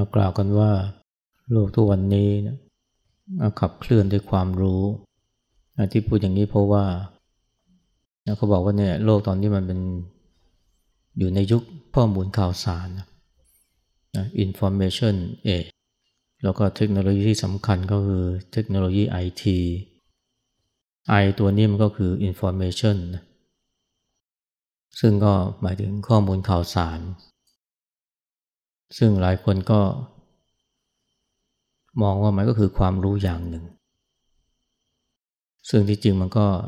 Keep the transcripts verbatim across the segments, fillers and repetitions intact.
กล่าวกันว่าโลกทุกวันนี้นะขับเคลื่อนด้วยความรู้ที่พูดอย่างนี้เพราะว่าเขาบอกว่าเนี่ยโลกตอนนี้มันเป็นอยู่ในยุคข้อมูลข่าวสารนะ information age แล้วก็เทคโนโลยีที่สำคัญก็คือเทคโนโลยี ไอ ที I ตัวนี้มันก็คือ information นะซึ่งก็หมายถึงข้อมูลข่าวสารซึ่งหลายคนก็มองว่ามันก็คือความรู้อย่างหนึ่งซึ่งที่จริงมันก็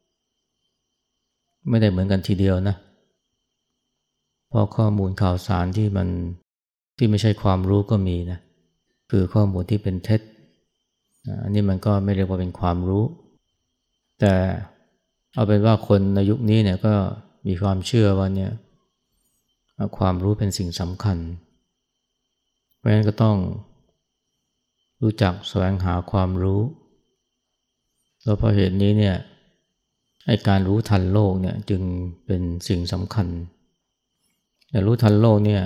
ไม่ได้เหมือนกันทีเดียวนะเพราะข้อมูลข่าวสารที่มันที่ไม่ใช่ความรู้ก็มีนะคือข้อมูลที่เป็นเท็จอันนี้มันก็ไม่เรียกว่าเป็นความรู้แต่เอาเป็นว่าคนในยุคนี้เนี่ยก็มีความเชื่อว่าเนี่ยความรู้เป็นสิ่งสำคัญเพราะฉะนั้นก็ต้องรู้จักแสวงหาความรู้แล้วเพราะเหตุนี้เนี่ยไอ้การรู้ทันโลกเนี่ยจึงเป็นสิ่งสำคัญแต่รู้ทันโลกเนี่ย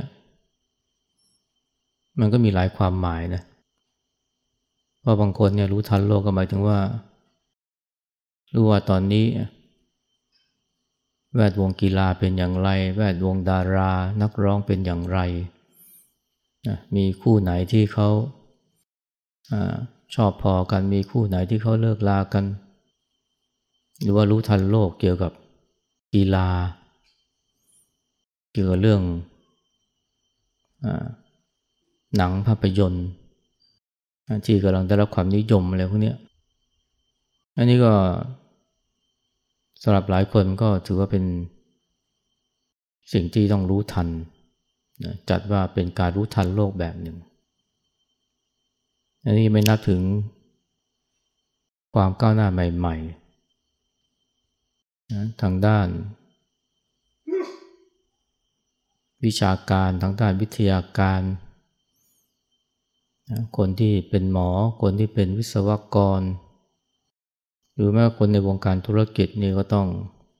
มันก็มีหลายความหมายนะเพราะบางคนเนี่ยรู้ทันโลกก็หมายถึงว่ารู้ว่าตอนนี้แวดวงกีฬาเป็นอย่างไรแวดวงดารานักร้องเป็นอย่างไรมีคู่ไหนที่เขาชอบพอกันมีคู่ไหนที่เขาเลิกลากันหรือว่ารู้ทันโลกเกี่ยวกับกีฬาเกี่ยวกับเรื่องหนังภาพยนตร์ที่กำลังได้รับความนิยมอะไรพวกนี้อันนี้ก็สำหรับหลายคนก็ถือว่าเป็นสิ่งที่ต้องรู้ทันจัดว่าเป็นการรู้ทันโลกแบบหนึ่งอันนี้ไม่นับถึงความก้าวหน้าใหม่ๆนะทางด้านวิชาการทางด้านวิทยาการนะคนที่เป็นหมอคนที่เป็นวิศวกรหรือแม้คนในวงการธุรกิจนี่ก็ต้อง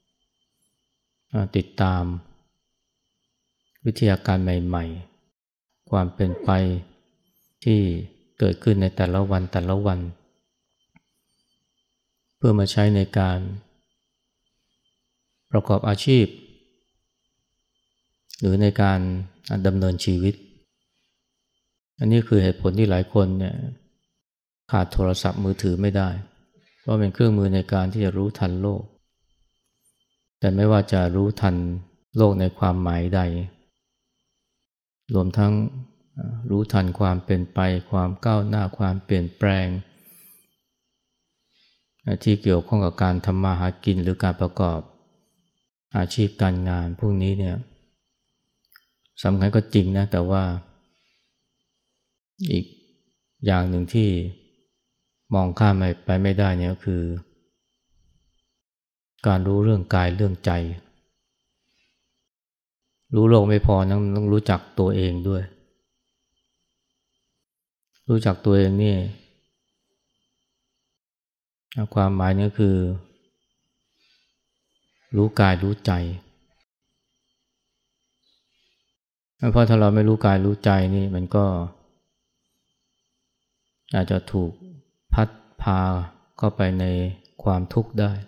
ติดตามวิทยาการใหม่ๆความเป็นไปที่เกิดขึ้นในแต่ละวันแต่ละวันเพื่อมาใช้ในการประกอบอาชีพหรือในการดำเนินชีวิตอันนี้คือเหตุผลที่หลายคนเนี่ยขาดโทรศัพท์มือถือไม่ได้เพราะเป็นเครื่องมือในการที่จะรู้ทันโลกแต่ไม่ว่าจะรู้ทันโลกในความหมายใดรวมทั้งรู้ทันความเป็นไปความก้าวหน้าความเปลี่ยนแปลงที่เกี่ยวข้องกับการทำมาหากินหรือการประกอบอาชีพการงานพวกนี้เนี่ยสำคัญก็จริงนะแต่ว่าอีกอย่างหนึ่งที่มองข้ามไปไม่ได้เนี่ยก็คือการรู้เรื่องกายเรื่องใจรู้โลกไม่พอต้องรู้จักตัวเองด้วยรู้จักตัวเองนี่ความหมายนี่คือรู้กายรู้ใจเพราะถ้าเราไม่รู้กายรู้ใจนี่มันก็อาจจะถูกพัดพาเข้าไปในความทุกข์ได้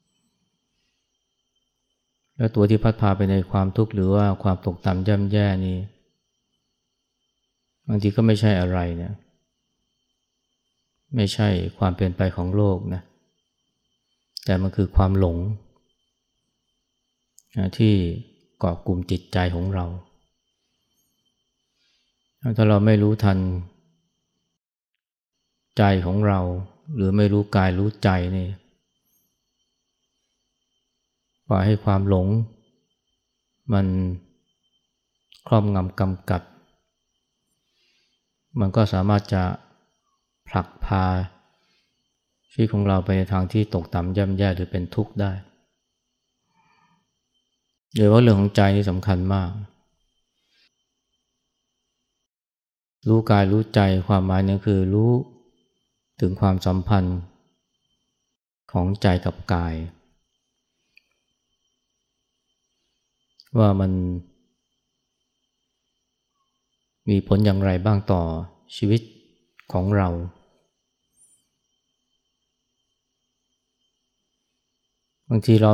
แล้วตัวที่พัดพาไปในความทุกข์หรือว่าความตกต่ำย่ำแย่นี่บางทีก็ไม่ใช่อะไรเนี่ยไม่ใช่ความเปลี่ยนไปของโลกนะแต่มันคือความหลงที่เกาะกลุ่มจิตใจของเราถ้าเราไม่รู้ทันใจของเราหรือไม่รู้กายรู้ใจนี่ปล่อยให้ความหลงมันครอบงำกำกัดมันก็สามารถจะผลักพาชีวิตของเราไปในทางที่ตกต่ำย่ำแย่หรือเป็นทุกข์ได้โดยเฉพาะเรื่องของใจนี่สำคัญมากรู้กายรู้ใจความหมายนึงคือรู้ถึงความสัมพันธ์ของใจกับกายว่ามันมีผลอย่างไรบ้างต่อชีวิตของเราบางทีเรา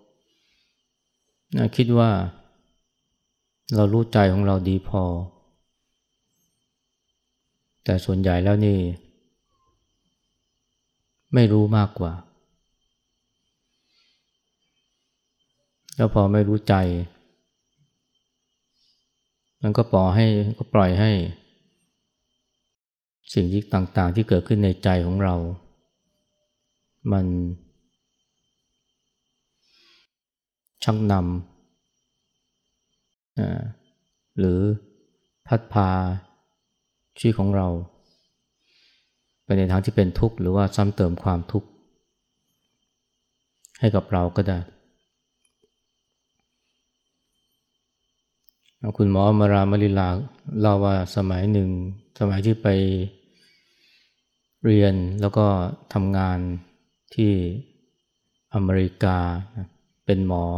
คิดว่าเรารู้ใจของเราดีพอแต่ส่วนใหญ่แล้วนี่ไม่รู้มากกว่าแล้วพอไม่รู้ใจมันก็ปล่อยให้ก็ปล่อยให้สิ่งที่ต่างๆที่เกิดขึ้นในใจของเรามันชักนำหรือพัดพาชีวิตของเราไปในทางที่เป็นทุกข์หรือว่าซ้ำเติมความทุกข์ให้กับเราก็ได้คุณหมอมารามลิลาเล่าว่าสมัยหนึ่งสมัยที่ไปเรียนแล้วก็ทำงานที่อเมริกาเป็นหมอ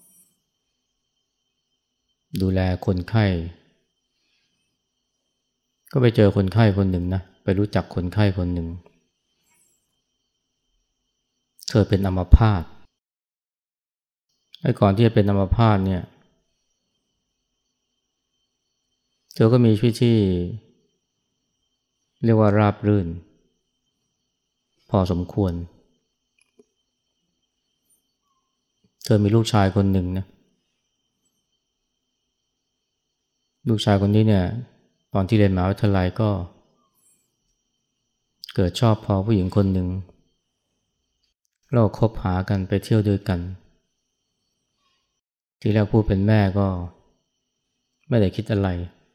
ดูแลคนไข้ก็ไปเจอคนไข้คนหนึ่งนะไปรู้จักคนไข้คนหนึ่งเธอเป็นอัมพาตไอ้ก่อนที่จะเป็นอัมพาตเนี่ยเธอก็มีชีวิตที่เรียกว่าราบรื่นพอสมควรเธอมีลูกชายคนหนึ่งนะลูกชายคนนี้เนี่ยตอนที่เรียนมหาวิทยาลัยก็เกิดชอบพอผู้หญิงคนหนึ่งแล้วคบหากันไปเที่ยวด้วยกันทีแรกผู้เป็นแม่ก็ไม่ได้คิดอะไร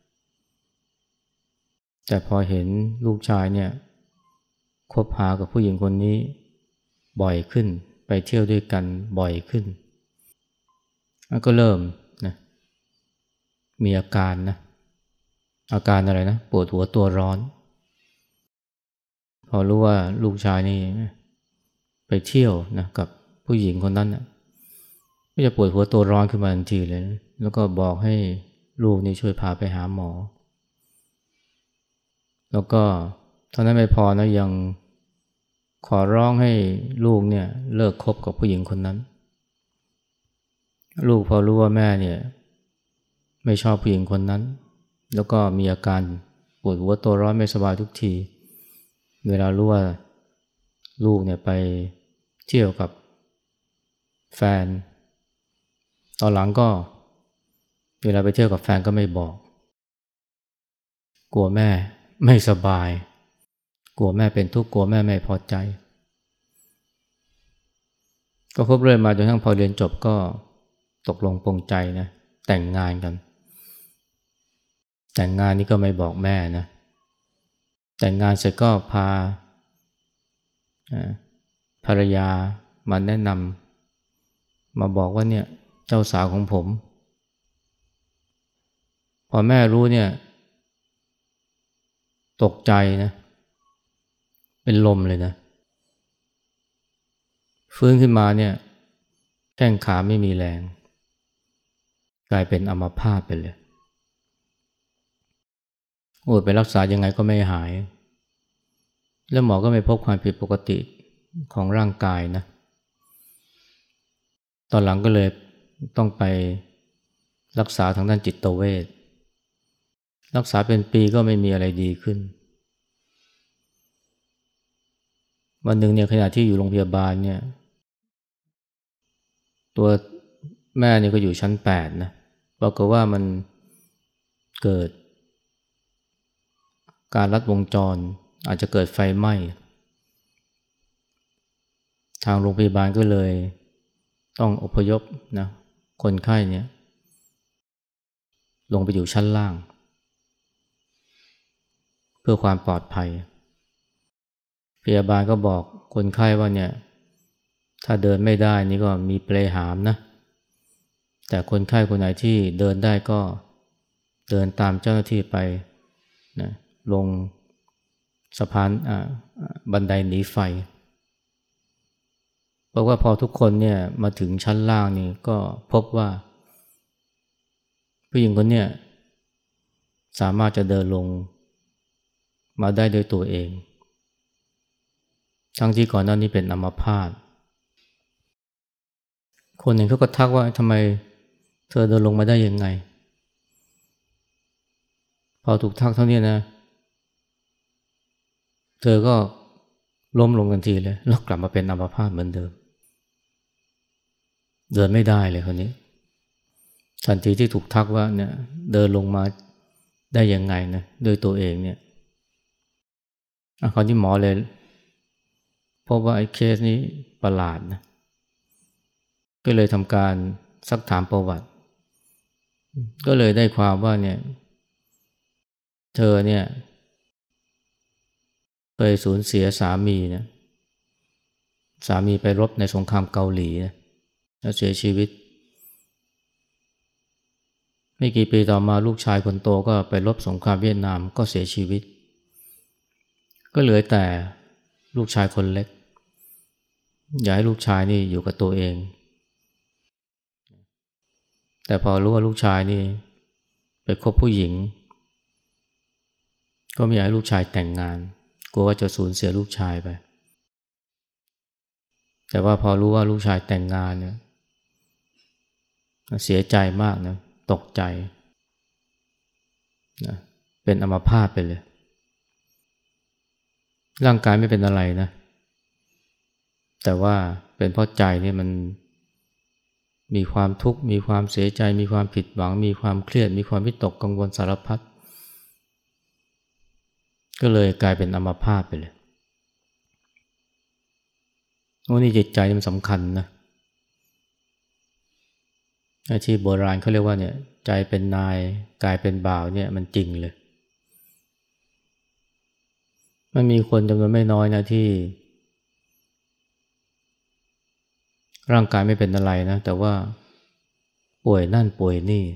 แต่พอเห็นลูกชายเนี่ยคบหากับผู้หญิงคนนี้บ่อยขึ้นไปเที่ยวด้วยกันบ่อยขึ้นก็เริ่มนะมีอาการนะอาการอะไรนะปวดหัวตัวร้อนพอรู้ว่าลูกชายนี่ไปเที่ยวนะกับผู้หญิงคนนั้นนะก็จะปวดหัวตัวร้อนขึ้นมาทันทีเลยนะแล้วก็บอกให้ลูกนี่ช่วยพาไปหาหมอแล้วก็เท่านั้นไม่พอนะยังขอร้องให้ลูกเนี่ยเลิกคบกับผู้หญิงคนนั้นลูกพอรู้ว่าแม่เนี่ยไม่ชอบผู้หญิงคนนั้นแล้วก็มีอาการปวดหัวตัวร้อนไม่สบายทุกทีเวลารู้ว่าลูกเนี่ยไปเที่ยวกับแฟนตอนหลังก็เวลาไปเที่ยวกับแฟนก็ไม่บอกกลัวแม่ไม่สบายกลัวแม่เป็นทุกข์กลัวแม่ไม่พอใจก็คบเรื่อยมาจนทั้งพอเรียนจบก็ตกลงปลงใจนะแต่งงานกันแต่งงานนี่ก็ไม่บอกแม่นะแต่งงานเสร็จก็พาภรรยามาแนะนำมาบอกว่าเนี่ยเจ้าสาวของผมพอแม่รู้เนี่ยตกใจนะเป็นลมเลยนะฟื้นขึ้นมาเนี่ยแข้งขาไม่มีแรงกลายเป็นอัมพาตไปเลยโอ้ยไปรักษายังไงก็ไม่หายแล้วหมอก็ไม่พบความผิดปกติของร่างกายนะตอนหลังก็เลยต้องไปรักษาทางด้านจิตเวชรักษาเป็นปีก็ไม่มีอะไรดีขึ้นวันหนึ่งเนี่ยขณะที่อยู่โรงพยาบาลเนี่ยตัวแม่เนี่ยก็อยู่ชั้นแปดนะปรากฏว่ามันเกิดการลัดวงจรอาจจะเกิดไฟไหม้ทางโรงพยาบาลก็เลยต้องอพยพนะคนไข้เนี่ยลงไปอยู่ชั้นล่างเพื่อความปลอดภัยพยาบาลก็บอกคนไข้ว่าเนี่ยถ้าเดินไม่ได้นี่ก็มีเปลหามนะแต่คนไข้คนไหนที่เดินได้ก็เดินตามเจ้าหน้าที่ไปนะลงสะพานบันไดหนีไฟบอกว่าพอทุกคนเนี่ยมาถึงชั้นล่างนี่ก็พบว่าผู้หญิงคนเนี่ยสามารถจะเดินลงมาได้ด้วยตัวเองทั้งที่ก่อนหน้านี้เป็นอัมพาตคนหนึ่งเขาก็ทักว่าทำไมเธอเดินลงมาได้ยังไงพอถูกทักเท่านี้นะเธอก็ล้มลงทันทีเลยแล้วกลับมาเป็นอัมพาตเหมือนเดิมเดินไม่ได้เลยคนนี้ทันทีที่ถูกทักว่าเนี่ยเดินลงมาได้ยังไงนะด้วยตัวเองเนี่ยคราวนี้หมอเลยพบว่าไอ้เคสนี้ประหลาดนะก็เลยทำการซักถามประวัติก็เลยได้ความว่าเนี่ยเธอเนี่ยเคยสูญเสียสามีนะสามีไปรบในสงครามเกาหลีนะแล้วเสียชีวิตไม่กี่ปีต่อมาลูกชายคนโตก็ไปรบสงครามเวียดนามก็เสียชีวิตก็เหลือแต่ลูกชายคนเล็กอยากให้ลูกชายนี่อยู่กับตัวเองแต่พอรู้ว่าลูกชายนี่ไปคบผู้หญิงก็ไม่อยากให้ลูกชายแต่งงานกลัวว่าจะสูญเสียลูกชายไปแต่ว่าพอรู้ว่าลูกชายแต่งงานเนี่ยเสียใจมากนะตกใจนะเป็นอัมพาตไปเลยร่างกายไม่เป็นอะไรนะแต่ว่าเป็นเพราะใจนี่มันมีความทุกข์มีความเสียใจมีความผิดหวังมีความเครียดมีความวิตกกังวลสารพัดก็เลยกลายเป็นอัมพาตไปเลยโอ้นี่จิตใจมันสำคัญนะที่โบราณเขาเรียกว่าเนี่ยใจเป็นนายกายเป็นบ่าวเนี่ยมันจริงเลยมันมีคนจำนวนไม่น้อยนะที่ร่างกายไม่เป็นอะไรนะแต่ว่าป่วยนั่นป่วยนี่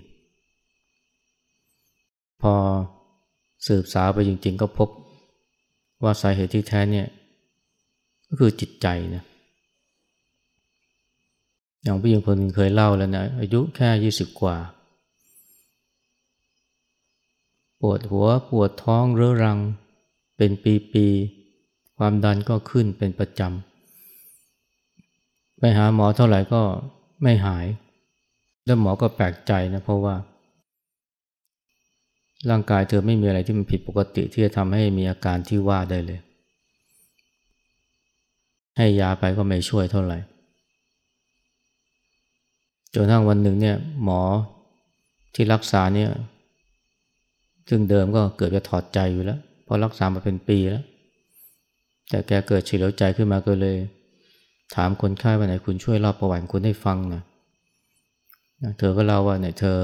พอสืบสาวไปจริงๆก็พบว่าสาเหตุที่แท้เนี่ยก็คือจิตใจนะอย่างผู้หญิงคนหนึ่งเคยเล่าแล้วนะอายุแค่ยี่สิบกว่าปวดหัวปวดท้องเรื้อรังเป็นปีๆความดันก็ขึ้นเป็นประจำไปหาหมอเท่าไหร่ก็ไม่หายแล้วหมอก็แปลกใจนะเพราะว่าร่างกายเธอไม่มีอะไรที่มันผิดปกติที่จะทำให้มีอาการที่ว่าได้เลยให้ยาไปก็ไม่ช่วยเท่าไหร่จนทั้งวันหนึ่งเนี่ยหมอที่รักษาเนี่ยซึ่งเดิมก็เกิดจะถอดใจอยู่แล้วเพราะรักษามาเป็นปีแล้วแต่แกเกิดเฉลียวใจขึ้นมาก็เลยถามคนไข้ว่าไหนคุณช่วยเล่าประวัติคุณให้ฟังหน่อยเธอก็เล่าว่าเนี่ยเธอ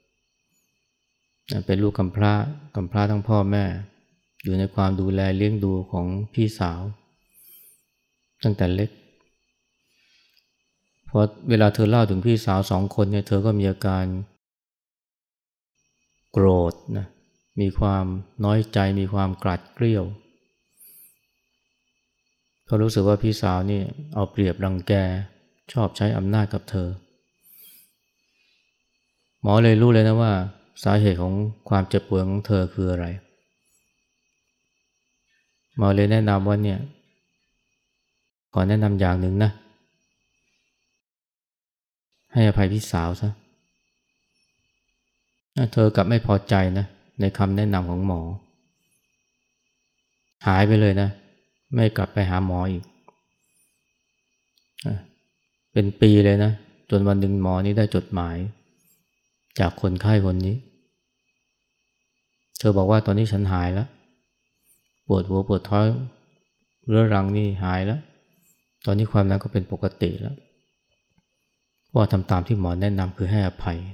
เป็นลูกกำพร้ากำพร้าทั้งพ่อแม่อยู่ในความดูแลเลี้ยงดูของพี่สาวตั้งแต่เล็กพอเวลาเธอเล่าถึงพี่สาวสองคนเนี่ยเธอก็มีอาการโกรธนะมีความน้อยใจมีความกลัดเกลี้ยวเขารู้สึกว่าพี่สาวนี่เอาเปรียบรังแกชอบใช้อำนาจกับเธอหมอเลยรู้เลยนะว่าสาเหตุของความเจ็บปวดของเธอคืออะไรหมอเลยแนะนำว่าเนี่ยขอแนะนำอย่างหนึ่งนะให้อภัยพี่สาวซะเธอกลับไม่พอใจนะในคำแนะนำของหมอหายไปเลยนะไม่กลับไปหาหมออีกเป็นปีเลยนะจนวันหนึ่งหมอนี้ได้จดหมายจากคนไข้คนนี้เธอบอกว่าตอนนี้ฉันหายแล้วปวดหัวปวดท้องเรื้อรังนี่หายแล้วตอนนี้ความนั้นก็เป็นปกติแล้วเพราะทำตามที่หมอแนะนำคือให้อภัย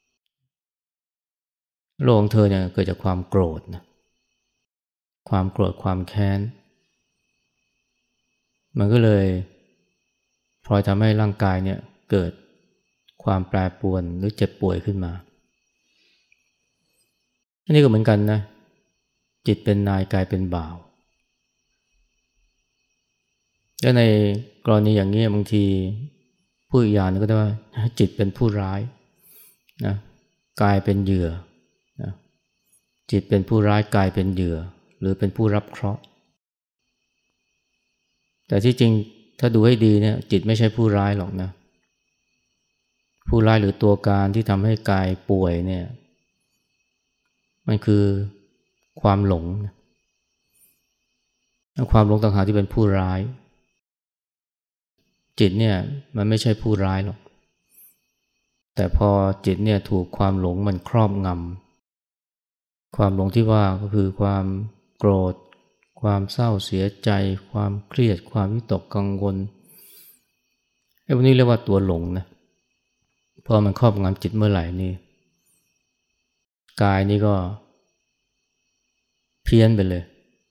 โรคของเธอเนี่ยเกิดจากความโกรธนะความโกรธความแค้นมันก็เลยพลอยทำให้ร่างกายเนี่ยเกิดความแปรปรวนหรือเจ็บป่วยขึ้นมาอันนี้ก็เหมือนกันนะจิตเป็นนายกายเป็นบ่าวและในกรณีอย่างนี้บางทีผู้อีกอย่างนึงก็ได้ว่าจิตเป็นผู้ร้ายนะกายเป็นเหยื่อนะจิตเป็นผู้ร้ายกายเป็นเหยื่อหรือเป็นผู้รับเคราะห์แต่ที่จริงถ้าดูให้ดีเนี่ยจิตไม่ใช่ผู้ร้ายหรอกนะผู้ร้ายหรือตัวการที่ทำให้กายป่วยเนี่ยมันคือความหลงความหลงต่างหากที่เป็นผู้ร้ายจิตเนี่ยมันไม่ใช่ผู้ร้ายหรอกแต่พอจิตเนี่ยถูกความหลงมันครอบงำความหลงที่ว่าก็คือความโกรธความเศร้าเสียใจความเครียดความวิตกกังวลไอ้พวกนี้เรียกว่าตัวหลงนะพอมันครอบงำจิตเมื่อไหร่นี่กายนี่ก็เพี้ยนไปเลย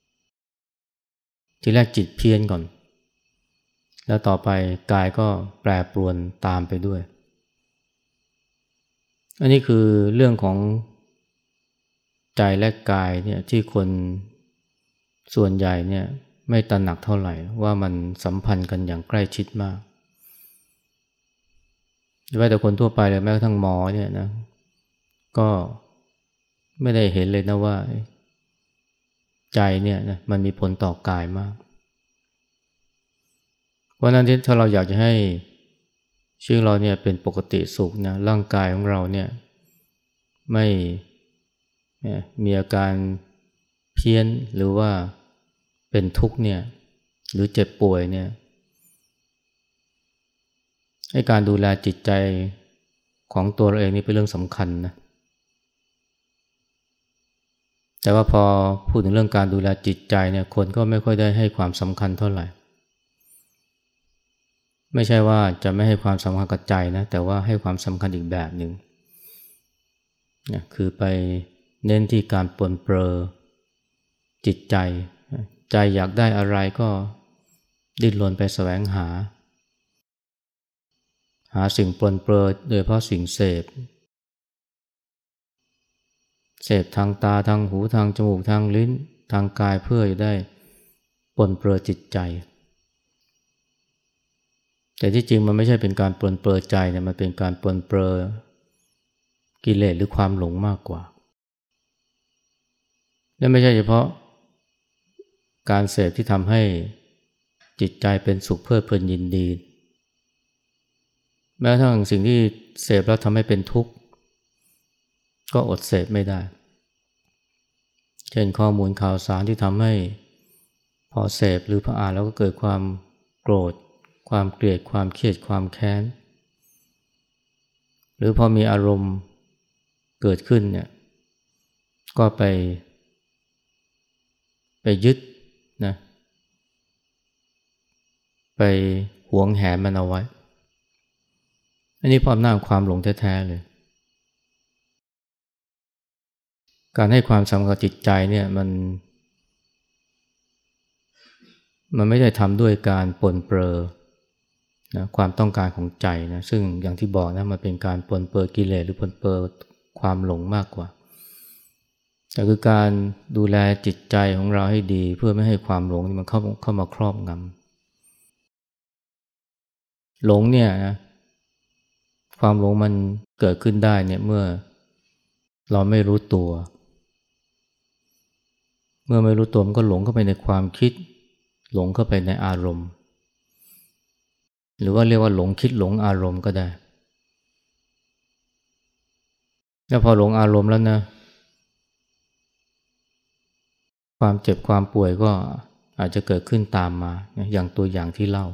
ทีแรกจิตเพี้ยนก่อนแล้วต่อไปกายก็แปรปรวนตามไปด้วยอันนี้คือเรื่องของใจและกายเนี่ยที่คนส่วนใหญ่เนี่ยไม่ตระหนักเท่าไหร่ว่ามันสัมพันธ์กันอย่างใกล้ชิดมากไม่แต่คนทั่วไปเลยแม้กระทั่งหมอเนี่ยนะก็ไม่ได้เห็นเลยนะว่าใจเนี่ยนะมันมีผลต่อกายมากเพราะนั้นที่ถ้าเราอยากจะให้ชีวิตเราเนี่ยเป็นปกติสุขนะร่างกายของเราเนี่ยไม่มีอาการเพี้ยนหรือว่าเป็นทุกข์เนี่ยหรือเจ็บป่วยเนี่ยให้การดูแลจิตใจของตัวเราเองนี่เป็นเรื่องสำคัญนะแต่ว่าพอพูดถึงเรื่องการดูแลจิตใจเนี่ยคนก็ไม่ค่อยได้ให้ความสำคัญเท่าไหร่ไม่ใช่ว่าจะไม่ให้ความสำคัญกับใจนะแต่ว่าให้ความสำคัญอีกแบบหนึ่งนะคือไปเน้นที่การปรนเปรอจิตใจใจอยากได้อะไรก็ดิ้นรนไปแสวงหาหาสิ่งปรนเปรอโดยเฉพาะสิ่งเสพเสพทางตาทางหูทางจมูกทางลิ้นทางกายเพื่อจะได้ปรนเปรอจิตใจแต่ที่จริงมันไม่ใช่เป็นการปรนเปรอใจเนี่ยมันเป็นการปรนเปรอกิเลสหรือความหลงมากกว่าและไม่ใช่เฉพาะการเสพที่ทำให้จิตใจเป็นสุขเพลิดเพลินยินดีแม้กระทั่งสิ่งที่เสพแล้วทำให้เป็นทุกข์ก็อดเสพไม่ได้เช่นข้อมูลข่าวสารที่ทำให้พอเสพหรือพออ่านแล้วก็เกิดความโกรธความเกลียดความเครียดความแค้นหรือพอมีอารมณ์เกิดขึ้นเนี่ยก็ไปไปยึดนะไปหวงแหนมันเอาไว้อันนี้เพราะอำนาจความหลงแท้ๆเลยการให้ความสำคัญกับจิตใจเนี่ยมันมันไม่ได้ทำด้วยการปรนเปรอนะความต้องการของใจนะซึ่งอย่างที่บอกนะมันเป็นการปรนเปรอกิเลสหรือปรนเปรอความหลงมากกว่าแต่คือการดูแลจิตใจของเราให้ดีเพื่อไม่ให้ความหลงมันเข้าเข้ามาครอบงำหลงเนี่ยนะความหลงมันเกิดขึ้นได้เนี่ยเมื่อเราไม่รู้ตัวเมื่อไม่รู้ตัวมันก็หลงเข้าไปในความคิดหลงเข้าไปในอารมณ์หรือว่าเรียกว่าหลงคิดหลงอารมณ์ก็ได้แล้วพอหลงอารมณ์แล้วนะความเจ็บความป่วยก็อาจจะเกิดขึ้นตามมาอย่างตัวอย่างที่เล่า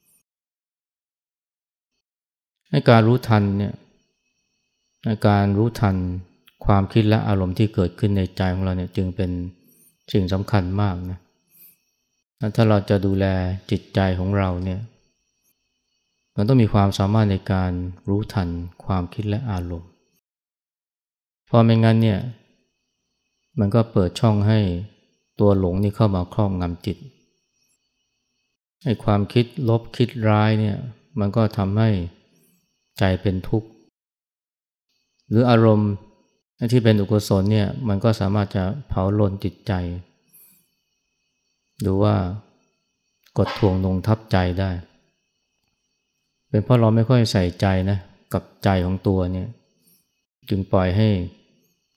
ให้การรู้ทันเนี่ยการรู้ทันความคิดและอารมณ์ที่เกิดขึ้นในใจของเราเนี่ยจึงเป็นสิ่งสำคัญมากนะถ้าเราจะดูแลจิตใจของเราเนี่ยมันต้องมีความสามารถในการรู้ทันความคิดและอารมณ์เพราะไม่งั้นเนี่ยมันก็เปิดช่องให้ตัวหลงนี่เข้ามาครอบงำจิตไอ้ความคิดลบคิดร้ายเนี่ยมันก็ทำให้ใจเป็นทุกข์หรืออารมณ์ที่เป็นอกุศลเนี่ยมันก็สามารถจะเผาลนจิตใจหรือว่ากดทวงลงทับใจได้เป็นเพราะเราไม่ค่อยใส่ใจนะกับใจของตัวเนี่ยจึงปล่อยให้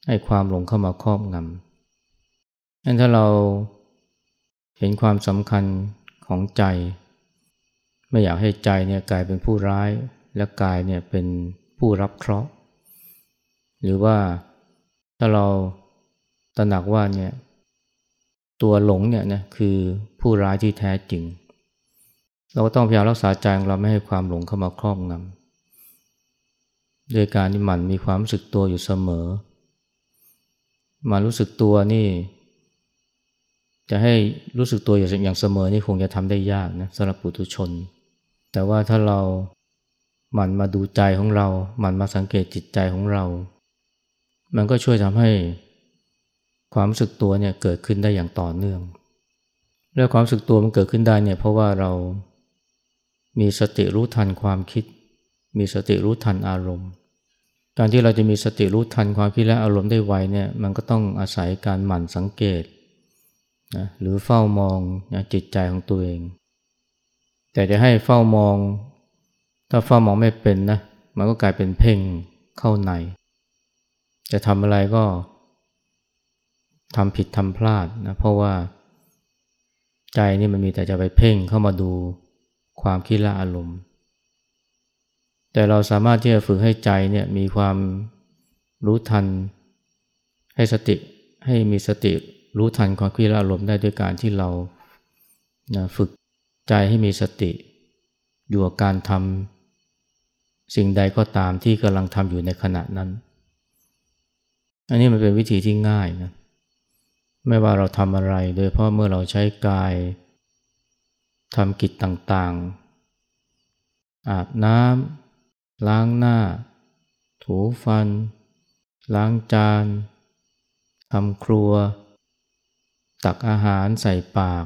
ให้ความหลงเข้ามาครอบงำงั้นถ้าเราเห็นความสำคัญของใจไม่อยากให้ใจเนี่ยกลายเป็นผู้ร้ายและกายเนี่ยเป็นผู้รับเคราะห์หรือว่าถ้าเราตระหนักว่าเนี่ยตัวหลงเนี่ยนะคือผู้ร้ายที่แท้จริงเราก็ต้องพยายามรักษาใจของเราไม่ให้ความหลงเข้ามาครอบงำด้วยการที่หมั่นมีความรู้สึกตัวอยู่เสมอมารู้สึกตัวนี่จะให้รู้สึกตัวอย่างเสมอนี่คงจะทำได้ยากนะสำหรับปุถุชนแต่ว่าถ้าเราหมั่นมาดูใจของเราหมั่นมาสังเกตจิตใจของเรามันก็ช่วยทำให้ความรู้สึกตัวเนี่ยเกิดขึ้นได้อย่างต่อเนื่องและความรู้สึกตัวมันเกิดขึ้นได้เนี่ยเพราะว่าเรามีสติรู้ทันความคิดมีสติรู้ทันอารมณ์การที่เราจะมีสติรู้ทันความคิดและอารมณ์ได้ไวเนี่ยมันก็ต้องอาศัยการหมั่นสังเกตนะหรือเฝ้ามองนะจิตใจของตัวเองแต่จะให้เฝ้ามองถ้าเฝ้ามองไม่เป็นนะมันก็กลายเป็นเพ่งเข้าในจะทำอะไรก็ทำผิดทำพลาดนะเพราะว่าใจนี่มันมีแต่จะไปเพ่งเข้ามาดูความคิดและอารมณ์แต่เราสามารถที่จะฝึกให้ใจเนี่ยมีความรู้ทันให้สติให้มีสติรู้ทันความคิดและอารมณ์ได้ด้วยการที่เรานะฝึกใจให้มีสติอยู่กับการทำสิ่งใดก็ตามที่กำลังทำอยู่ในขณะนั้นอันนี้มันเป็นวิธีที่ง่ายนะไม่ว่าเราทำอะไรโดยเพราะเมื่อเราใช้กายทำกิจต่างๆอาบน้ำล้างหน้าถูฟันล้างจานทำครัวตักอาหารใส่ปาก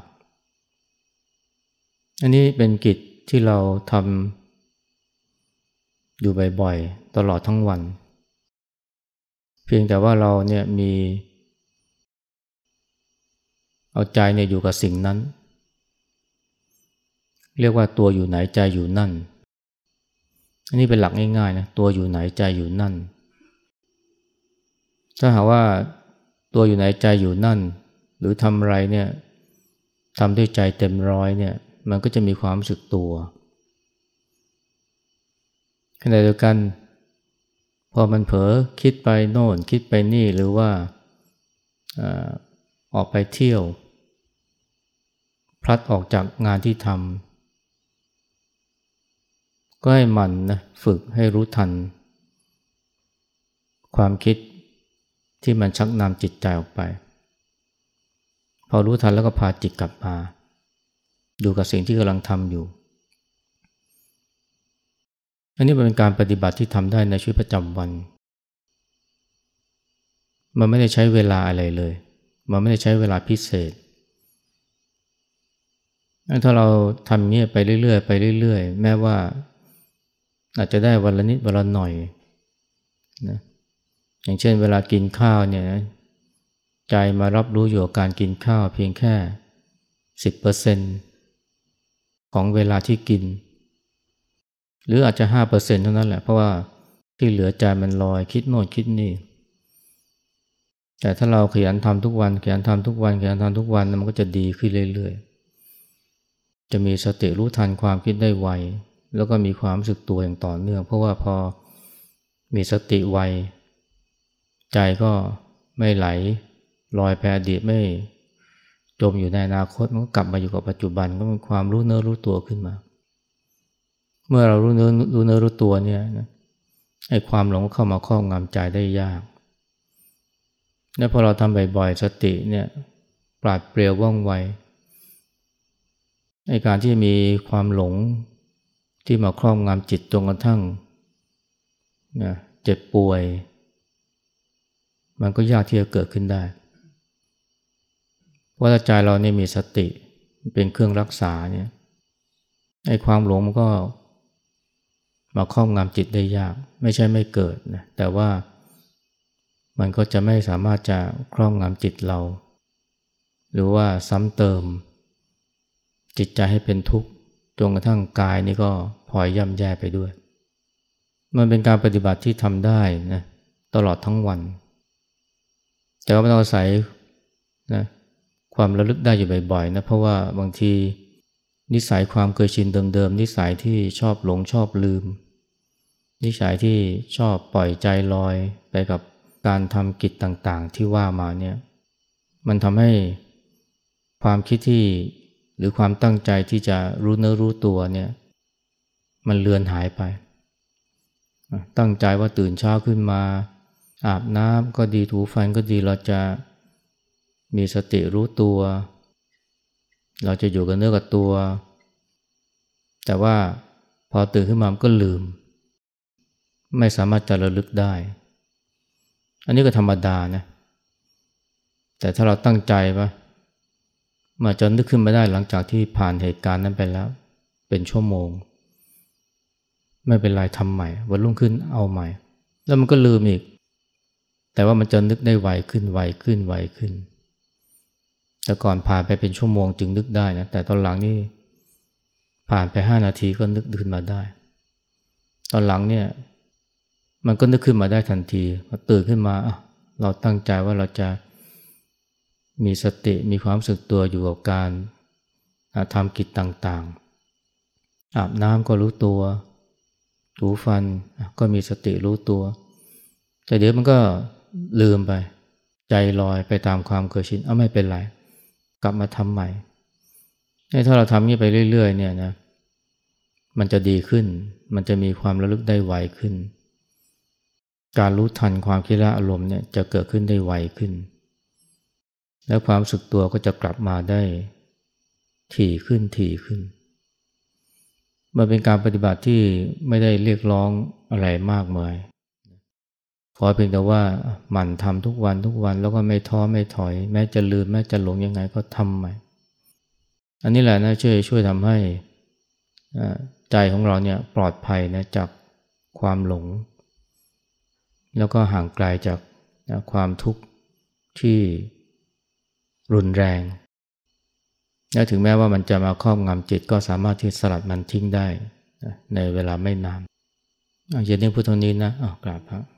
อันนี้เป็นกิจที่เราทำอยู่บ่อยๆตลอดทั้งวันเพียงแต่ว่าเราเนี่ยมีเอาใจเนี่ยอยู่กับสิ่งนั้นเรียกว่าตัวอยู่ไหนใจอยู่นั่นอันนี้เป็นหลักง่ายๆนะตัวอยู่ไหนใจอยู่นั่นถ้าหากว่าตัวอยู่ไหนใจอยู่นั่นหรือทำอะไรเนี่ยทำด้วยใจเต็มร้อยเนี่ยมันก็จะมีความรู้สึกตัวขณะเดียวกันพอมันเผลอคิดไปโน่นคิดไปนี่หรือว่าอ่าออกไปเที่ยวพลัดออกจากงานที่ทำก็ให้มันนะฝึกให้รู้ทันความคิดที่มันชักนำจิตใจออกไปพอรู้ทันแล้วก็พาจิตกลับมาดูกับสิ่งที่กำลังทำอยู่อันนี้เป็นการปฏิบัติที่ทำได้ในชีวิตประจำวันมันไม่ได้ใช้เวลาอะไรเลยมันไม่ได้ใช้เวลาพิเศษถ้าเราทำอย่างนี้ไปเรื่อยๆไปเรื่อยๆแม้ว่าอาจจะได้วันละนิดวันละหน่อยนะอย่างเช่นเวลากินข้าวเนี่ยนะใจมารับรู้อยู่กับการกินข้าวเพียงแค่ สิบเปอร์เซ็นต์ ของเวลาที่กินหรืออาจจะ ห้าเปอร์เซ็นต์ เท่านั้นแหละเพราะว่าที่เหลือใจมันลอยคิดโน่นคิดนี่แต่ถ้าเราขยันทำทุกวันขยันทำทุกวันขยันทำทุกวันมันก็จะดีขึ้นเรื่อยๆจะมีสติรู้ทันความคิดได้ไวแล้วก็มีความรู้สึกตัวอย่างต่อเนื่องเพราะว่าพอมีสติไวใจก็ไม่ไหลลอยไปอดีตไม่จมอยู่ในอนาคตมันก็กลับมาอยู่กับปัจจุบันก็เป็นความรู้เนื้อรู้ตัวขึ้นมาเมื่อเรารู้เนื้อรู้เนื้อรู้ตัวเนี่ยนะไอ้ความหลงเข้ามาครอบงำใจได้ยากและพอเราทำบ่อยๆสติเนี่ยปราดเปรียวว่องไวไอ้การที่มีความหลงที่มาครอบงำจิตจนกระทั่งนะเจ็บป่วยมันก็ยากที่จะเกิดขึ้นได้เพราะถ้าใจเราเนี่ยมีสติเป็นเครื่องรักษาเนี่ยไอ้ความหลงมันก็มาครอบงำจิตได้ยากไม่ใช่ไม่เกิดนะแต่ว่ามันก็จะไม่สามารถจะครอบงำจิตเราหรือว่าซ้ำเติมจิตใจให้เป็นทุกข์จนกระทั่งกายนี่ก็พลอยย่ำแย่ไปด้วยมันเป็นการปฏิบัติที่ทำได้นะตลอดทั้งวันแต่ก็ไม่ต้องอาศัยนะความระลึกได้อยู่บ่อยๆนะเพราะว่าบางทีนิสัยความเคยชินเดิมๆนิสัยที่ชอบหลงชอบลืมนิสัยที่ชอบปล่อยใจลอยไปกับการทำกิจต่างๆที่ว่ามาเนี่ยมันทำให้ความคิดที่หรือความตั้งใจที่จะรู้เนื้อรู้ตัวเนี่ยมันเลือนหายไปตั้งใจว่าตื่นเช้าขึ้นมาอาบน้ำก็ดีถูฟันก็ดีเราจะมีสติรู้ตัวเราจะอยู่กับเนื้อกับตัวแต่ว่าพอตื่นขึ้นมามันก็ลืมไม่สามารถจะระลึกได้อันนี้ก็ธรรมดานะแต่ถ้าเราตั้งใจว่ามาจนนึกขึ้นมาได้หลังจากที่ผ่านเหตุการณ์นั้นไปแล้วเป็นชั่วโมงไม่เป็นไรทำใหม่วันรุ่งขึ้นเอาใหม่แล้วมันก็ลืมอีกแต่ว่ามันจะนึกได้ไวขึ้นไวขึ้นไวขึ้นแต่ก่อนผ่านไปเป็นชั่วโมงจึงนึกได้นะแต่ตอนหลังนี่ผ่านไปห้านาทีก็นึกขึ้นมาได้ตอนหลังเนี่ยมันก็นึกขึ้นมาได้ทันทีพอตื่นขึ้นมาเราตั้งใจว่าเราจะมีสติมีความรู้สึกตัวอยู่กับการทำกิจต่างๆอาบน้ำก็รู้ตัวถูฟันก็มีสติรู้ตัวแต่เดี๋ยวมันก็ลืมไปใจลอยไปตามความเคยชินเอาไม่เป็นไรกลับมาทำใหม่ถ้าเราทำนี้ไปเรื่อยๆเนี่ยนะมันจะดีขึ้นมันจะมีความระลึกได้ไวขึ้นการรู้ทันความคิดและอารมณ์เนี่ยจะเกิดขึ้นได้ไวขึ้นและความรู้สึกตัวก็จะกลับมาได้ถี่ขึ้นถี่ขึ้นมันเป็นการปฏิบัติที่ไม่ได้เรียกร้องอะไรมากมายขอเพียงแต่ว่าหมั่นทำทุกวันทุกวันแล้วก็ไม่ท้อไม่ถอยแม้จะลืมแม้จะหลงยังไงก็ทำใหม่อันนี้แหละนะช่วยช่วยทำให้ใจของเราเนี่ยปลอดภัยนะจากความหลงแล้วก็ห่างไกลจากความทุกข์ที่รุนแรงและถึงแม้ว่ามันจะมาครอบงำจิตก็สามารถที่สลัดมันทิ้งได้ในเวลาไม่นานเย็นนี้พูดเท่านี้นะอ้าวกราบพระ